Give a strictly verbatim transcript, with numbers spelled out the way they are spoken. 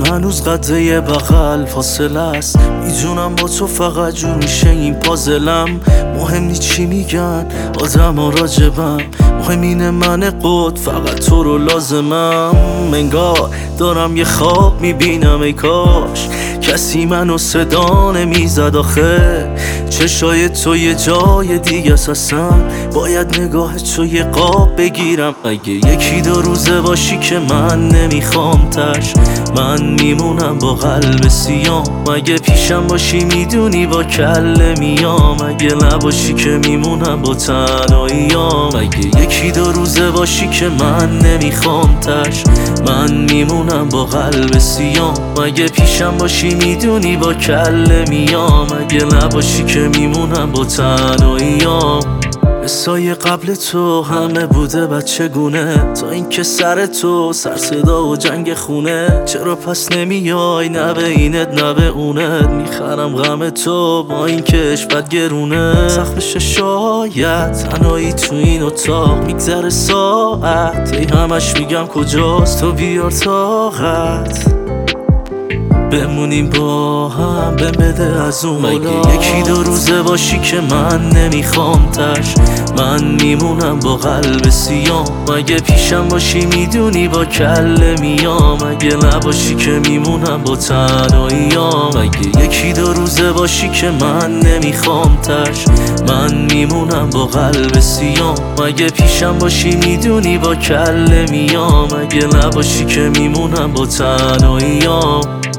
هنوز قده یه بغل فاصله است. میدونم با تو فقط جور میشه این پازلم. مهم نی چی میگن آدم ها راجبم، مهم اینه من قد فقط تو رو لازمم. انگار دارم یه خواب میبینم، ای کاش کسی منو صدا نمیزد. آخه چشای تو یه جای دیگه هستم، باید نگاه تو یه قاب بگیرم. اگه یکی دو روزه باشی که من نمیخوام تش، من میمونم با قلب سیام. اگه پیشم باشی میدونی با کله میام، اگه نباشی که میمونم با تنهاییام. اگه یکی دو روزه باشی که من نمیخوام تش، من میمونم با قلب سیام. اگه پیشم باشی میدونی با کله میام، اگه نباشی که میمونم با تنهاییام. حسای قبل تو همه بوده بچگونه، تا اینکه سر تو سر صدا و جنگ خونه. چرا پس نمیای نه به اینت نه به اونت؟ میخرم غم تو با این که عشقت گرونه. سخفش شاید تنهایی تو این اتاق میگذره ساعت، ای همش میگم کجاست تو بیار طاقت، بمونیم با هم بهم بده از اون. مگه یکی دو روزه باشی که من نمیخوام تش، من میمونم با قلب سیام. اگه پیشم باشی میدونی با کله میام، اگه نباشی که میمونم با تنهاییام. اگه یکی دو روزه باشی که من نمیخوام تش، من میمونم با قلب سیام. اگه پیشم باشی میدونی با کله میام، اگه نباشی که میمونم با تنهاییام.